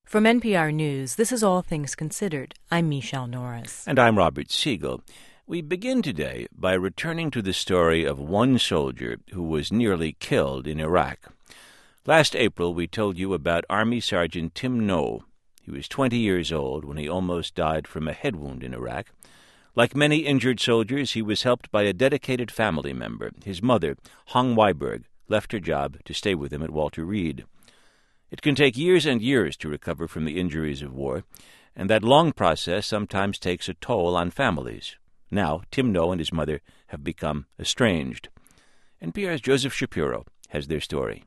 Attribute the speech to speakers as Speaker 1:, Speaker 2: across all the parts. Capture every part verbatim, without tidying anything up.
Speaker 1: From N P R News, this is All Things Considered. I'm Michelle Norris.
Speaker 2: And I'm Robert Siegel. We begin today by returning to the story of one soldier who was nearly killed in Iraq. Last April, we told you about Army Sergeant Tim Noe. He was twenty years old when he almost died from a head wound in Iraq. Like many injured soldiers, he was helped by a dedicated family member. His mother, Hong Weiberg, left her job to stay with him at Walter Reed. It can take years and years to recover from the injuries of war, and that long process sometimes takes a toll on families. Now, Tim Noe and his mother have become estranged. N P R's Joseph Shapiro has their story.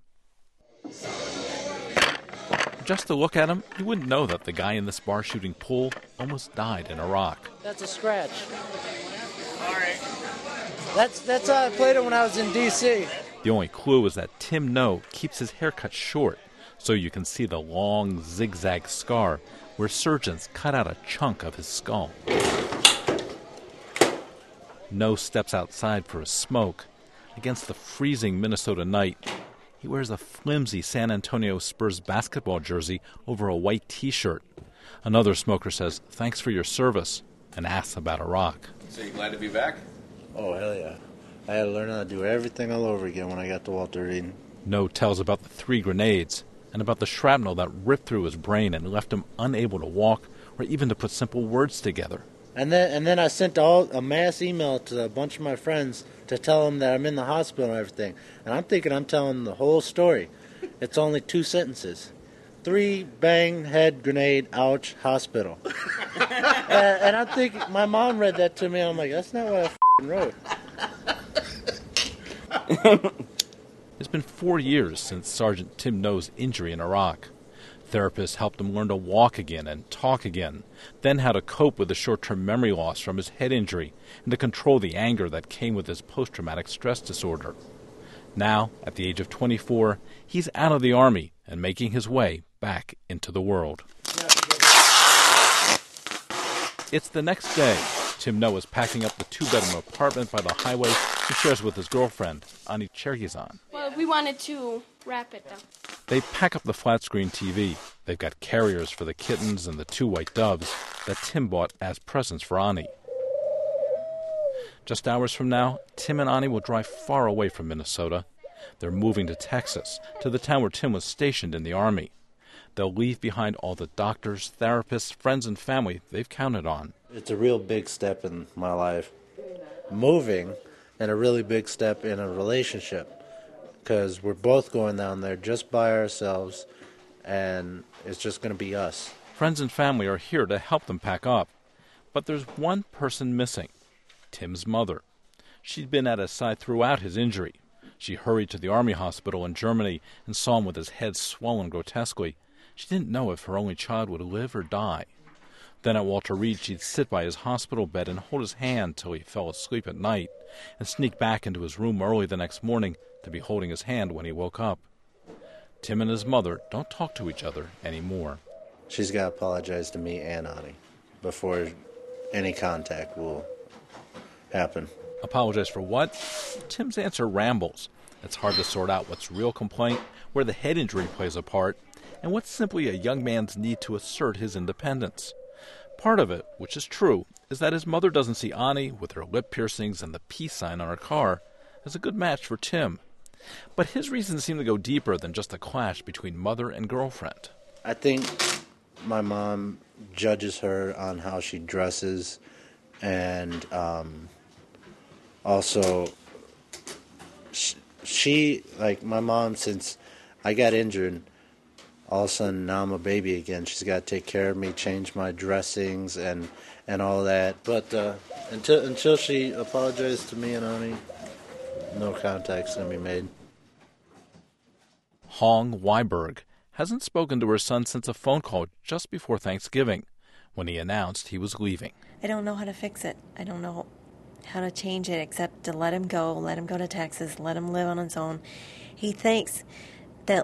Speaker 3: Just to look at him, you wouldn't know that the guy in this bar shooting pool almost died in Iraq.
Speaker 4: That's a scratch. All right. That's, that's how I played it when I was in D C
Speaker 3: The only clue is that Tim Noe keeps his hair cut short, so you can see the long zigzag scar where surgeons cut out a chunk of his skull. Noe steps outside for a smoke. Against the freezing Minnesota night, he wears a flimsy San Antonio Spurs basketball jersey over a white T-shirt. Another smoker says, "Thanks for your service," and asks about Iraq.
Speaker 5: So you glad to be back?
Speaker 4: Oh, hell yeah. I had to learn how to do everything all over again when I got to Walter Reed.
Speaker 3: Noe tells about the three grenades and about the shrapnel that ripped through his brain and left him unable to walk or even to put simple words together.
Speaker 4: And then and then I sent all a mass email to a bunch of my friends to tell them that I'm in the hospital and everything. And I'm thinking I'm telling the whole story. It's only two sentences. Three, bang, head, grenade, ouch, hospital. and, and I'm thinking, my mom read that to me, and I'm like, that's not what I f***ing wrote.
Speaker 3: It's been four years since Sergeant Tim Noe's injury in Iraq. Therapists helped him learn to walk again and talk again, then how to cope with the short-term memory loss from his head injury and to control the anger that came with his post-traumatic stress disorder. Now, at the age of twenty-four, he's out of the Army and making his way back into the world. It's the next day. Tim Noe is packing up the two-bedroom apartment by the highway he shares with his girlfriend, Ani Chergizan.
Speaker 6: Well, we wanted to wrap it down.
Speaker 3: They pack up the flat-screen T V. They've got carriers for the kittens and the two white doves that Tim bought as presents for Ani. Just hours from now, Tim and Ani will drive far away from Minnesota. They're moving to Texas, to the town where Tim was stationed in the Army. They'll leave behind all the doctors, therapists, friends, and family they've counted on.
Speaker 4: It's a real big step in my life. Moving, and a really big step in a relationship. Because we're both going down there just by ourselves, and it's just going to be us.
Speaker 3: Friends and family are here to help them pack up. But there's one person missing, Tim's mother. She'd been at his side throughout his injury. She hurried to the Army hospital in Germany and saw him with his head swollen grotesquely. She didn't know if her only child would live or die. Then at Walter Reed, she'd sit by his hospital bed and hold his hand till he fell asleep at night, and sneak back into his room early the next morning to be holding his hand when he woke up. Tim and his mother don't talk to each other anymore.
Speaker 4: She's got to apologize to me and Ani before any contact will happen.
Speaker 3: Apologize for what? Tim's answer rambles. It's hard to sort out what's real complaint, where the head injury plays a part, and what's simply a young man's need to assert his independence. Part of it, which is true, is that his mother doesn't see Ani, with her lip piercings and the peace sign on her car, as a good match for Tim. But his reasons seem to go deeper than just a clash between mother and girlfriend.
Speaker 4: I think my mom judges her on how she dresses, and um, also she, she, like my mom, since I got injured, all of a sudden now I'm a baby again. She's got to take care of me, change my dressings and, and all that. But uh, until until she apologizes to me and Ani, no contact's going to be made.
Speaker 3: Hong Weiberg hasn't spoken to her son since a phone call just before Thanksgiving, when he announced he was leaving.
Speaker 7: I don't know how to fix it. I don't know how to change it except to let him go, let him go to Texas, let him live on his own. He thinks that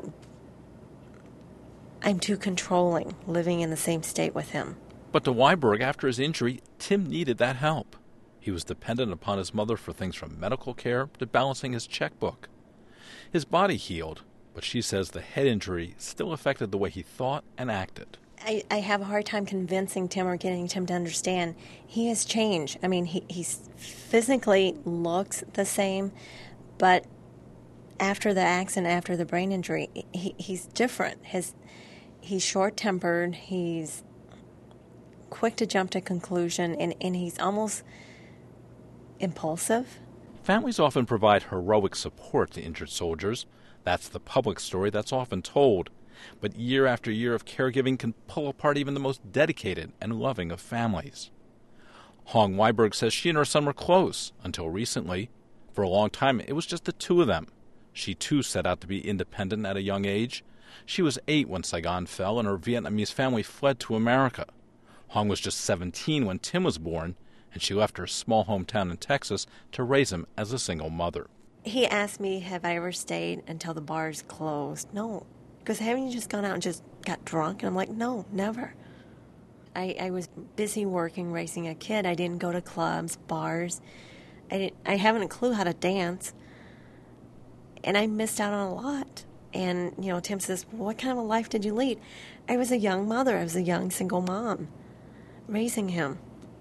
Speaker 7: I'm too controlling, living in the same state with him.
Speaker 3: But to Weiberg, after his injury, Tim needed that help. He was dependent upon his mother for things from medical care to balancing his checkbook. His body healed, but she says the head injury still affected the way he thought and acted.
Speaker 7: I, I have a hard time convincing Tim or getting Tim to understand. He has changed. I mean, he he's physically looks the same, but after the accident, after the brain injury, he, he's different. His he's short-tempered. He's quick to jump to conclusion, and, and he's almost impulsive.
Speaker 3: Families often provide heroic support to injured soldiers. That's the public story that's often told. But year after year of caregiving can pull apart even the most dedicated and loving of families. Hong Weiberg says she and her son were close until recently. For a long time, it was just the two of them. She too set out to be independent at a young age. She was eight when Saigon fell and her Vietnamese family fled to America. Hong was just seventeen when Tim was born, and she left her small hometown in Texas to raise him as a single mother.
Speaker 7: He asked me, have I ever stayed until the bars closed? No. Because haven't you just gone out and just got drunk? And I'm like, no, never. I, I was busy working, raising a kid. I didn't go to clubs, bars. I, didn't, I haven't a clue how to dance. And I missed out on a lot. And, you know, Tim says, well, what kind of a life did you lead? I was a young mother. I was a young single mom raising him.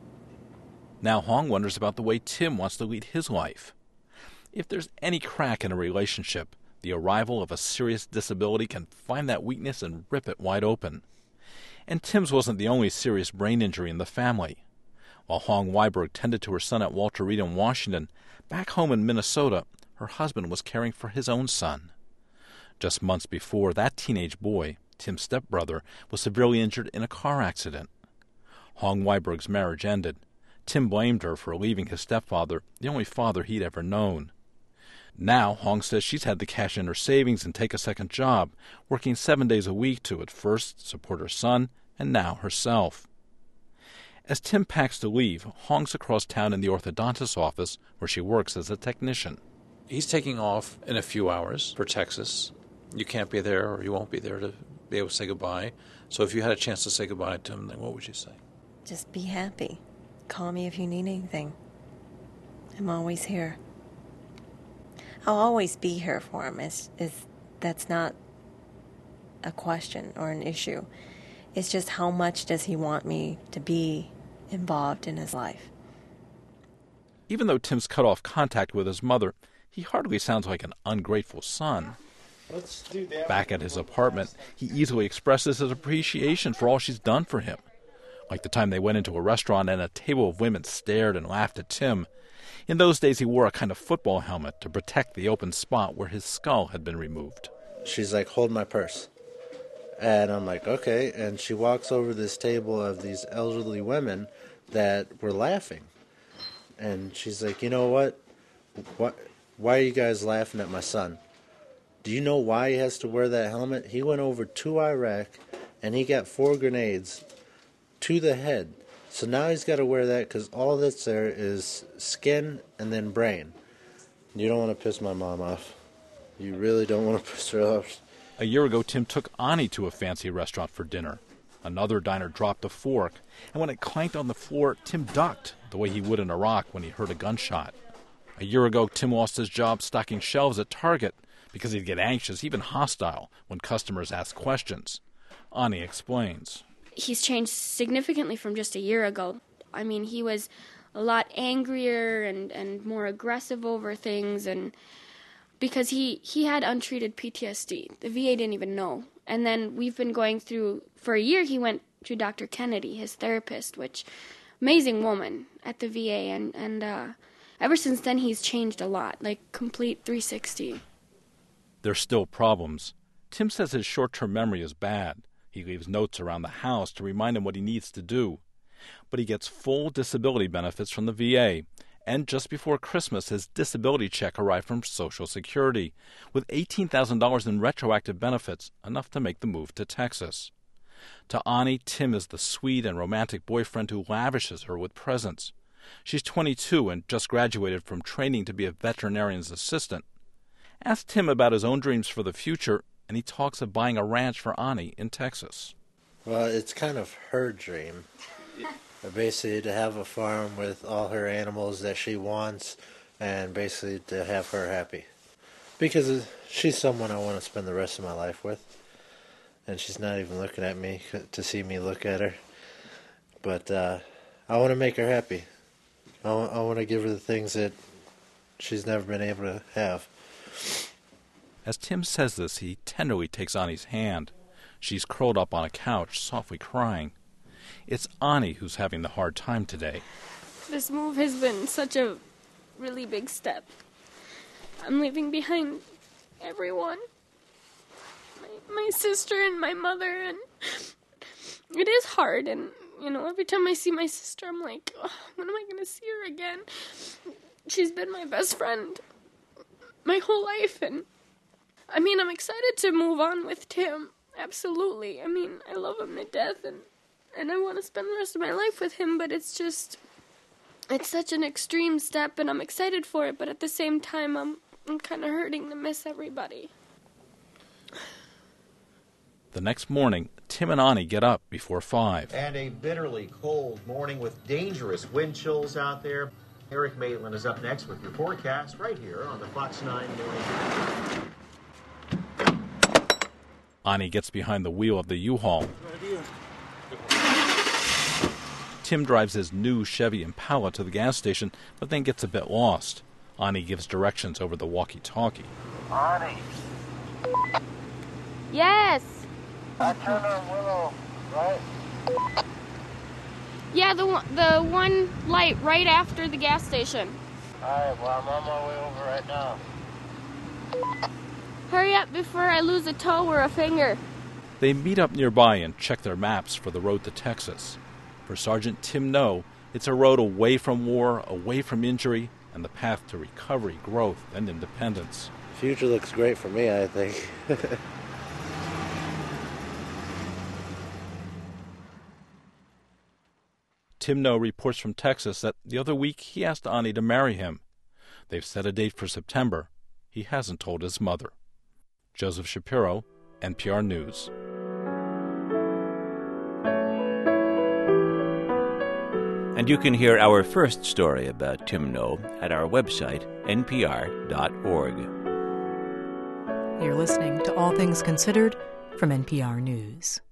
Speaker 3: Now Hong wonders about the way Tim wants to lead his life. If there's any crack in a relationship, the arrival of a serious disability can find that weakness and rip it wide open. And Tim's wasn't the only serious brain injury in the family. While Hong Weiberg tended to her son at Walter Reed in Washington, back home in Minnesota, her husband was caring for his own son. Just months before, that teenage boy, Tim's stepbrother, was severely injured in a car accident. Hong Weiberg's marriage ended. Tim blamed her for leaving his stepfather, the only father he'd ever known. Now, Hong says she's had to cash in her savings and take a second job, working seven days a week to at first support her son and now herself. As Tim packs to leave, Hong's across town in the orthodontist's office where she works as a technician.
Speaker 5: He's taking off in a few hours for Texas. You can't be there or you won't be there to be able to say goodbye. So if you had a chance to say goodbye to him, then what would you say?
Speaker 7: Just be happy. Call me if you need anything. I'm always here. I'll always be here for him. It's, it's, that's not a question or an issue. It's just how much does he want me to be involved in his life.
Speaker 3: Even though Tim's cut off contact with his mother, he hardly sounds like an ungrateful son.
Speaker 4: Let's do that.
Speaker 3: Back at his apartment, he easily expresses his appreciation for all she's done for him. Like the time they went into a restaurant and a table of women stared and laughed at Tim. In those days, he wore a kind of football helmet to protect the open spot where his skull had been removed.
Speaker 4: She's like, hold my purse. And I'm like, okay. And she walks over this table of these elderly women that were laughing. And she's like, you know what? What? Why are you guys laughing at my son? Do you know why he has to wear that helmet? He went over to Iraq and he got four grenades to the head. So now he's got to wear that because all that's there is skin and then brain. You don't want to piss my mom off. You really don't want to piss her off.
Speaker 3: A year ago, Tim took Ani to a fancy restaurant for dinner. Another diner dropped a fork, and when it clanked on the floor, Tim ducked, the way he would in Iraq when he heard a gunshot. A year ago, Tim lost his job stocking shelves at Target because he'd get anxious, even hostile, when customers asked questions. Ani explains.
Speaker 6: He's changed significantly from just a year ago. I mean, he was a lot angrier and, and more aggressive over things, and because he, he had untreated P T S D. The V A didn't even know. And then we've been going through, for a year he went to Doctor Kennedy, his therapist, which, amazing woman at the V A, and, and uh, ever since then he's changed a lot, like complete three sixty.
Speaker 3: There's still problems. Tim says his short-term memory is bad. He leaves notes around the house to remind him what he needs to do. But he gets full disability benefits from the V A, and just before Christmas his disability check arrived from Social Security, with eighteen thousand dollars in retroactive benefits, enough to make the move to Texas. To Ani, Tim is the sweet and romantic boyfriend who lavishes her with presents. She's twenty-two and just graduated from training to be a veterinarian's assistant. Ask Tim about his own dreams for the future, and he talks of buying a ranch for Ani in Texas.
Speaker 4: Well, it's kind of her dream. Basically to have a farm with all her animals that she wants and basically to have her happy. Because she's someone I want to spend the rest of my life with. and she's not even looking at me to see me look at her. But uh, I want to make her happy. I, w- I want to give her the things that she's never been able to have.
Speaker 3: As Tim says this, he tenderly takes Annie's hand. She's curled up on a couch, softly crying. It's Annie who's having the hard time today.
Speaker 6: This move has been such a really big step. I'm leaving behind everyone. My, my sister and my mother, and it is hard. And, you know, every time I see my sister, I'm like, oh, when am I going to see her again? She's been my best friend my whole life, and I mean, I'm excited to move on with Tim. Absolutely. I mean, I love him to death, and, and I want to spend the rest of my life with him, but it's just, it's such an extreme step, and I'm excited for it, but at the same time, I'm, I'm kind of hurting to miss everybody.
Speaker 3: The next morning, Tim and Annie get up before five.
Speaker 8: And a bitterly cold morning with dangerous wind chills out there. Eric Maitland is up next with your forecast right here on the Fox nine Morning.
Speaker 3: Annie gets behind the wheel of the U-Haul. Tim drives his new Chevy Impala to the gas station, but then gets a bit lost. Annie gives directions over the walkie-talkie.
Speaker 9: Annie.
Speaker 6: Yes.
Speaker 9: I turned on Willow, right?
Speaker 6: Yeah, the one, the one light right after the gas station.
Speaker 9: All right, well, I'm on my way over right now.
Speaker 6: Hurry up before I lose a toe or a finger.
Speaker 3: They meet up nearby and check their maps for the road to Texas. For Sergeant Tim No, it's a road away from war, away from injury, and the path to recovery, growth, and independence.
Speaker 4: Future looks great for me, I think.
Speaker 3: Tim No reports from Texas that the other week he asked Annie to marry him. They've set a date for September. He hasn't told his mother. Joseph Shapiro, N P R News.
Speaker 2: And you can hear our first story about Tim No at our website, N P R dot org.
Speaker 1: You're listening to All Things Considered from N P R News.